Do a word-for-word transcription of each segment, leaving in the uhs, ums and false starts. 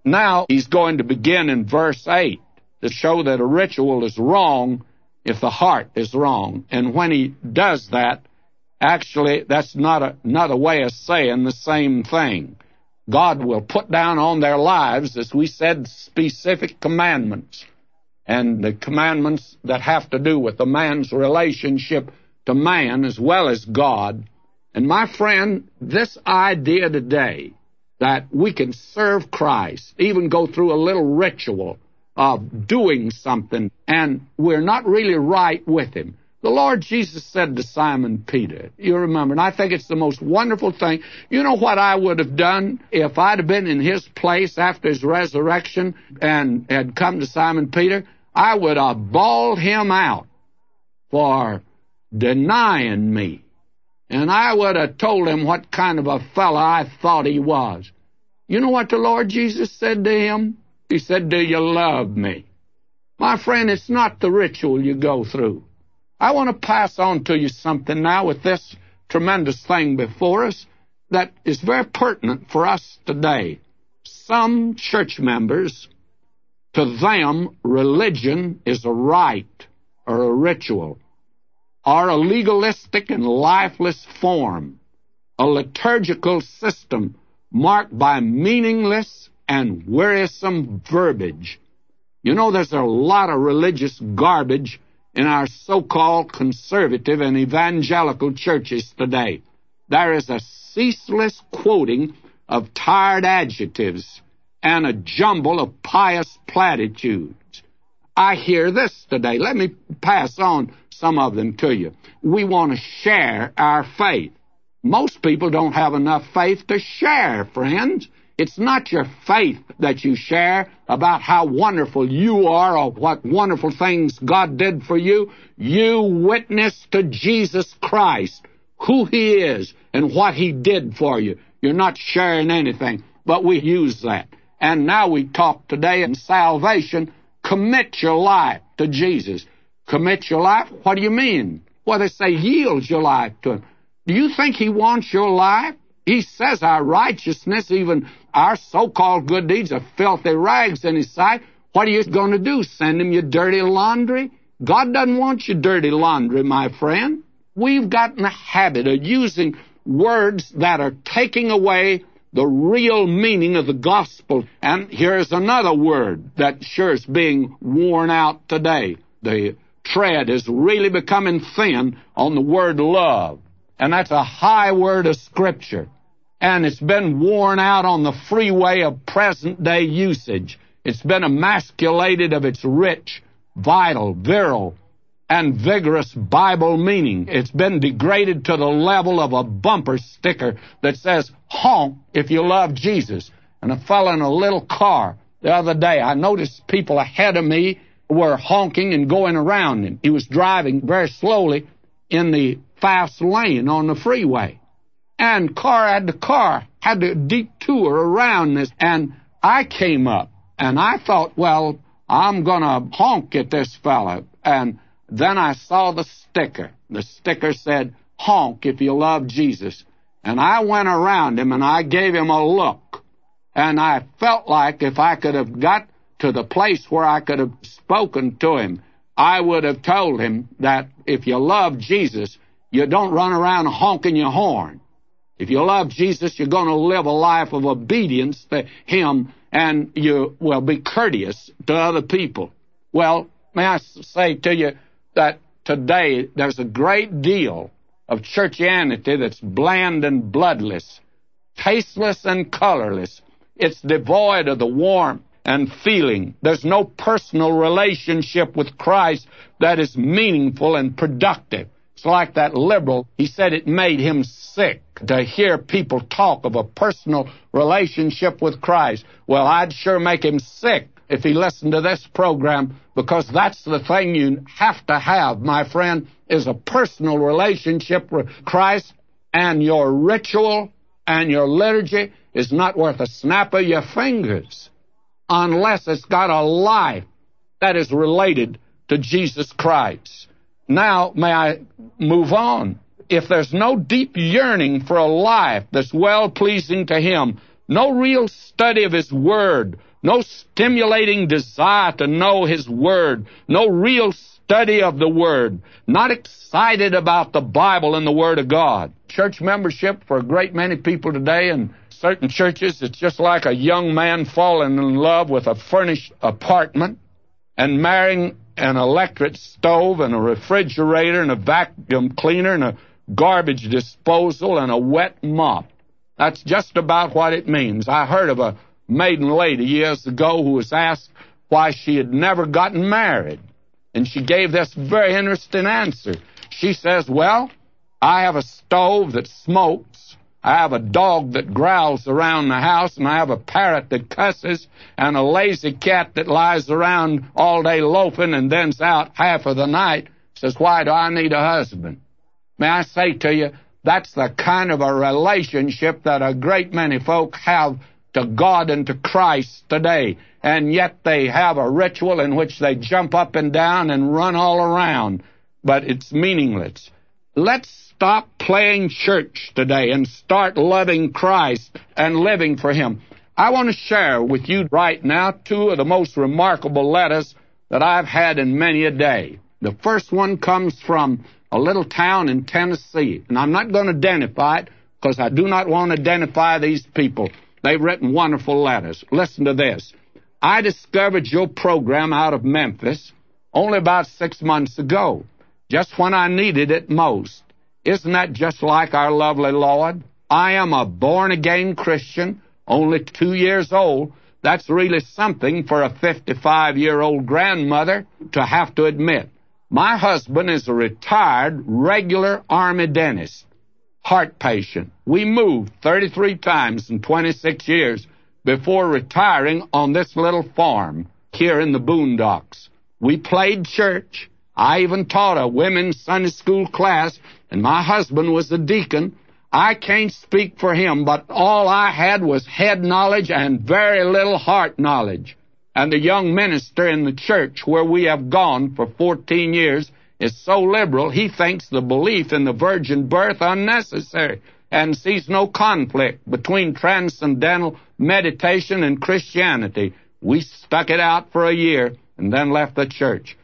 Now he's going to begin in verse eight to show that a ritual is wrong if the heart is wrong. And when he does that, actually, that's not a, not a way of saying the same thing. God will put down on their lives, as we said, specific commandments. And the commandments that have to do with the man's relationship to man as well as God. And my friend, this idea today that we can serve Christ, even go through a little ritual of doing something, and we're not really right with him. The Lord Jesus said to Simon Peter, you remember, and I think it's the most wonderful thing. You know what I would have done if I'd have been in his place after his resurrection and had come to Simon Peter? I would have bawled him out for denying me. And I would have told him what kind of a fellow I thought he was. You know what the Lord Jesus said to him? He said, do you love me? My friend, it's not the ritual you go through. I want to pass on to you something now with this tremendous thing before us that is very pertinent for us today. Some church members, to them, religion is a rite or a ritual, or a legalistic and lifeless form, a liturgical system marked by meaningless and wearisome verbiage. You know, there's a lot of religious garbage in our so-called conservative and evangelical churches today. There is a ceaseless quoting of tired adjectives and a jumble of pious platitudes. I hear this today. Let me pass on some of them to you. We want to share our faith. Most people don't have enough faith to share, friends. It's not your faith that you share about how wonderful you are or what wonderful things God did for you. You witness to Jesus Christ, who he is and what he did for you. You're not sharing anything, but we use that. And now we talk today in salvation, commit your life to Jesus. Commit your life? What do you mean? Well, they say yield your life to him. Do you think he wants your life? He says our righteousness, even our so-called good deeds, are filthy rags in his sight. What are you going to do, send him your dirty laundry? God doesn't want your dirty laundry, my friend. We've gotten a habit of using words that are taking away the real meaning of the gospel. And here's another word that sure is being worn out today. The tread is really becoming thin on the word love. And that's a high word of Scripture. And it's been worn out on the freeway of present-day usage. It's been emasculated of its rich, vital, virile, and vigorous Bible meaning. It's been degraded to the level of a bumper sticker that says, honk if you love Jesus. And a fellow in a little car the other day, I noticed people ahead of me were honking and going around him. He was driving very slowly in the fast lane on the freeway. And car after car had to detour around this. And I came up, and I thought, well, I'm going to honk at this fellow. And then I saw the sticker. The sticker said, honk if you love Jesus. And I went around him, and I gave him a look. And I felt like if I could have got to the place where I could have spoken to him, I would have told him that if you love Jesus, you don't run around honking your horn. If you love Jesus, you're going to live a life of obedience to him, and you will be courteous to other people. Well, may I say to you that today there's a great deal of churchianity that's bland and bloodless, tasteless and colorless. It's devoid of the warmth and feeling. There's no personal relationship with Christ that is meaningful and productive. It's like that liberal. He said it made him sick to hear people talk of a personal relationship with Christ. Well, I'd sure make him sick if he listened to this program, because that's the thing you have to have, my friend, is a personal relationship with Christ, and your ritual and your liturgy is not worth a snap of your fingers unless it's got a life that is related to Jesus Christ. Now, may I move on? If there's no deep yearning for a life that's well-pleasing to him, no real study of his word no stimulating desire to know His Word, no real study of the Word, not excited about the Bible and the Word of God. Church membership for a great many people today in certain churches, it's just like a young man falling in love with a furnished apartment and marrying an electric stove and a refrigerator and a vacuum cleaner and a garbage disposal and a wet mop. That's just about what it means. I heard of a maiden lady years ago who was asked why she had never gotten married. And she gave this very interesting answer. She says, well, I have a stove that smokes, I have a dog that growls around the house, and I have a parrot that cusses, and a lazy cat that lies around all day loafing and then's out half of the night. Says, why do I need a husband? May I say to you, that's the kind of a relationship that a great many folk have to God and to Christ today. And yet they have a ritual in which they jump up and down and run all around. But it's meaningless. Let's stop playing church today and start loving Christ and living for Him. I want to share with you right now two of the most remarkable letters that I've had in many a day. The first one comes from a little town in Tennessee. And I'm not going to identify it because I do not want to identify these people. They've written wonderful letters. Listen to this. I discovered your program out of Memphis only about six months ago, just when I needed it most. Isn't that just like our lovely Lord? I am a born-again Christian, only two years old. That's really something for a fifty-five-year-old grandmother to have to admit. My husband is a retired, regular Army dentist, heart patient. We moved thirty-three times in twenty-six years before retiring on this little farm here in the boondocks. We played church. I even taught a women's Sunday school class, and my husband was a deacon. I can't speak for him, but all I had was head knowledge and very little heart knowledge. And the young minister in the church where we have gone for fourteen years is so liberal, he thinks the belief in the virgin birth unnecessary and sees no conflict between transcendental meditation and Christianity. We stuck it out for a year and then left the church.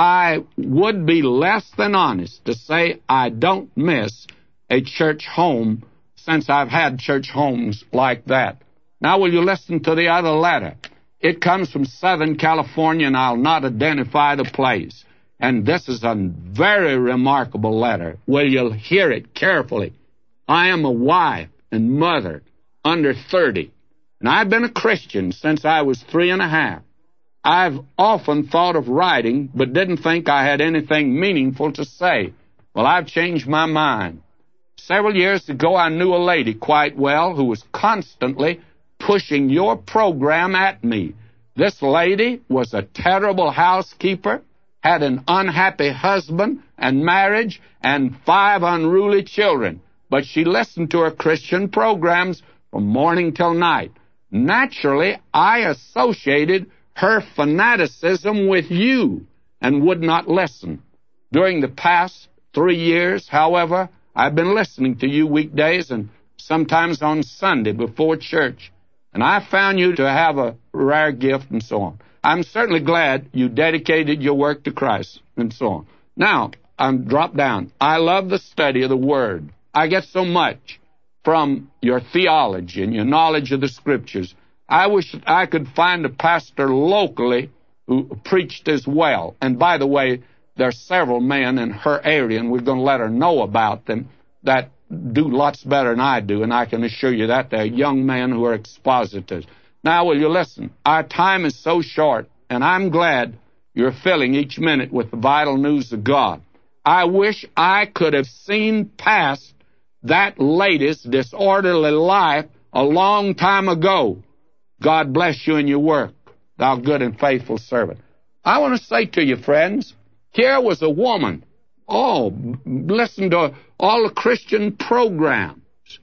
I would be less than honest to say I don't miss a church home since I've had church homes like that. Now, will you listen to the other letter? It comes from Southern California, and I'll not identify the place. And this is a very remarkable letter. Will you hear it carefully? I am a wife and mother under thirty, and I've been a Christian since I was three and a half. I've often thought of writing, but didn't think I had anything meaningful to say. Well, I've changed my mind. Several years ago, I knew a lady quite well who was constantly pushing your program at me. This lady was a terrible housekeeper, had an unhappy husband and marriage, and five unruly children. But she listened to her Christian programs from morning till night. Naturally, I associated her fanaticism with you and would not listen. During the past three years, however, I've been listening to you weekdays and sometimes on Sunday before church, and I found you to have a rare gift and so on. I'm certainly glad you dedicated your work to Christ and so on. Now, I'm dropped down. I love the study of the Word. I get so much from your theology and your knowledge of the Scriptures. I wish I could find a pastor locally who preached as well. And by the way, there are several men in her area, and we're going to let her know about them, that do lots better than I do, and I can assure you that. They're young men who are expositors. Now, will you listen? Our time is so short, and I'm glad you're filling each minute with the vital news of God. I wish I could have seen past that lady's disorderly life a long time ago. God bless you in your work, thou good and faithful servant. I want to say to you, friends, here was a woman, oh, listen to all the Christian programs,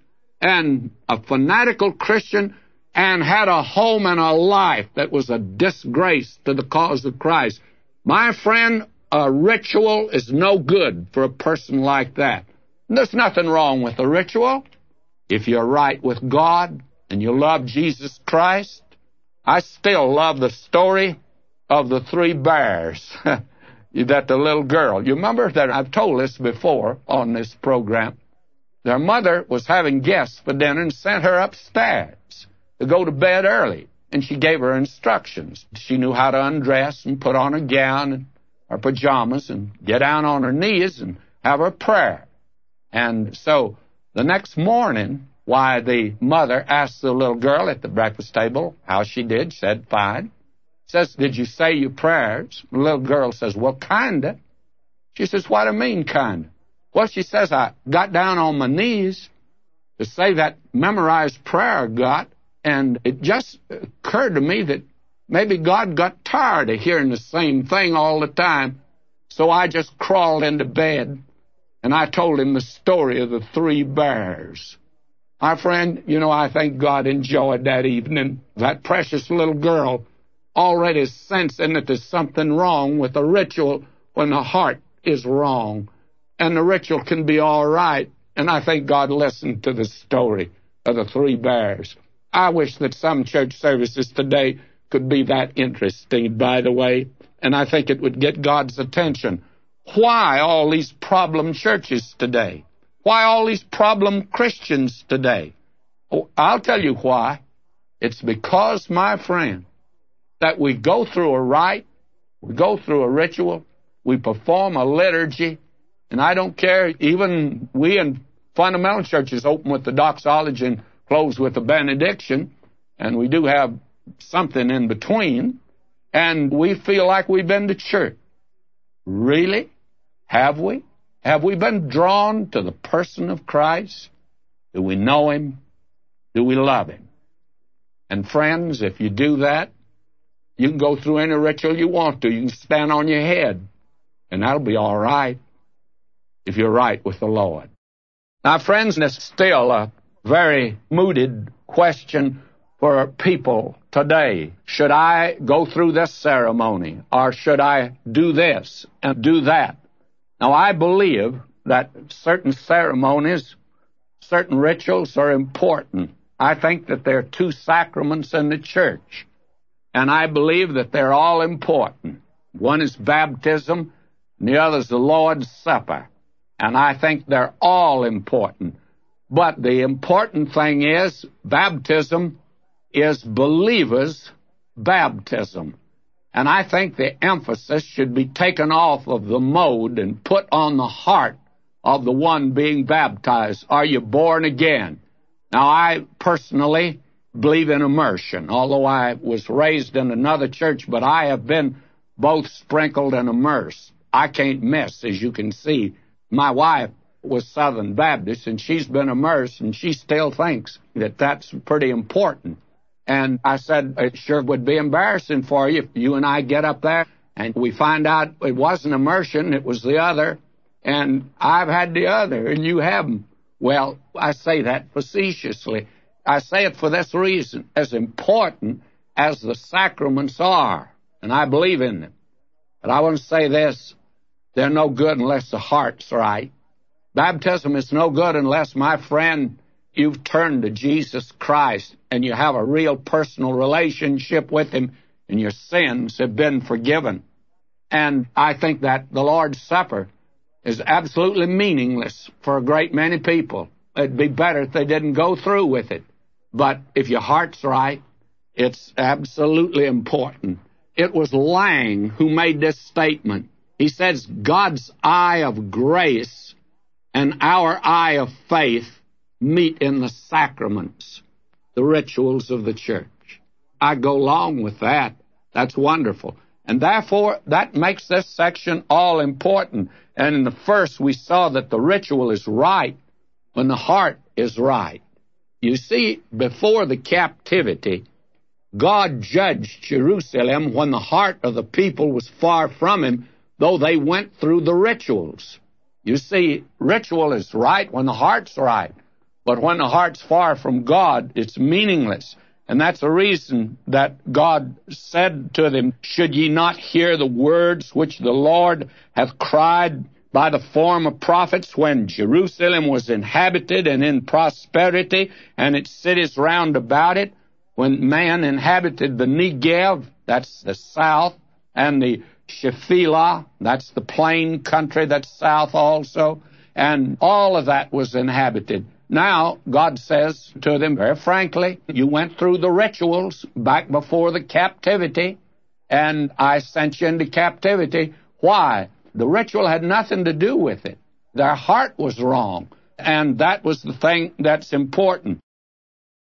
and a fanatical Christian, and had a home and a life that was a disgrace to the cause of Christ. My friend, a ritual is no good for a person like that. There's nothing wrong with a ritual. If you're right with God and you love Jesus Christ, I still love the story of the three bears that the little girl. You remember that I've told this before on this program. Their mother was having guests for dinner and sent her upstairs to go to bed early. And she gave her instructions. She knew how to undress and put on her gown and her pajamas and get down on her knees and have her prayer. And so the next morning, why, the mother asked the little girl at the breakfast table how she did. She said, fine. Says, did you say your prayers? The little girl says, well, kinda. She says, what do you mean, kinda? Well, she says, I got down on my knees to say that memorized prayer I got, and it just occurred to me that maybe God got tired of hearing the same thing all the time, so I just crawled into bed, and I told him the story of the three bears. My friend, you know, I think God enjoyed that evening. That precious little girl already sensing that there's something wrong with the ritual when the heart is wrong. And the ritual can be all right. And I think God listened to the story of the three bears. I wish that some church services today could be that interesting, by the way. And I think it would get God's attention. Why all these problem churches today? Why all these problem Christians today? Oh, I'll tell you why. It's because, my friend, that we go through a rite, we go through a ritual, we perform a liturgy, and I don't care, even we in fundamental churches open with the doxology and close with the benediction, and we do have something in between, and we feel like we've been to church. Really? Have we? Have we been drawn to the person of Christ? Do we know him? Do we love him? And friends, if you do that, you can go through any ritual you want to. You can stand on your head, and that'll be all right if you're right with the Lord. Now, friends, there's still a very mooted question for people today. Should I go through this ceremony, or should I do this and do that? Now, I believe that certain ceremonies, certain rituals are important. I think that there are two sacraments in the church, and I believe that they're all important. One is baptism, and the other is the Lord's Supper, and I think they're all important. But the important thing is, baptism is believers' baptism. And I think the emphasis should be taken off of the mode and put on the heart of the one being baptized. Are you born again? Now, I personally believe in immersion, although I was raised in another church, but I have been both sprinkled and immersed. I can't miss, as you can see. My wife was Southern Baptist, and she's been immersed, and she still thinks that that's pretty important. And I said, it sure would be embarrassing for you if you and I get up there and we find out it wasn't immersion, it was the other, and I've had the other, and you haven't. Well, I say that facetiously. I say it for this reason. As important as the sacraments are, and I believe in them, but I want to say this, they're no good unless the heart's right. Baptism is no good unless, my friend, you've turned to Jesus Christ and you have a real personal relationship with him and your sins have been forgiven. And I think that the Lord's Supper is absolutely meaningless for a great many people. It'd be better if they didn't go through with it. But if your heart's right, it's absolutely important. It was Lang who made this statement. He says, God's eye of grace and our eye of faith meet in the sacraments, the rituals of the church. I go along with that. That's wonderful. And therefore, that makes this section all important. And in the first, we saw that the ritual is right when the heart is right. You see, before the captivity, God judged Jerusalem when the heart of the people was far from him, though they went through the rituals. You see, ritual is right when the heart's right. But when the heart's far from God, it's meaningless. And that's the reason that God said to them, should ye not hear the words which the Lord hath cried by the form of prophets when Jerusalem was inhabited and in prosperity, and its cities round about it? when man inhabited the Negev, that's the south, and the Shephelah, that's the plain country that's south also, and all of that was inhabited. Now, God says to them very frankly, you went through the rituals back before the captivity, and I sent you into captivity. Why? The ritual had nothing to do with it. Their heart was wrong, and that was the thing that's important.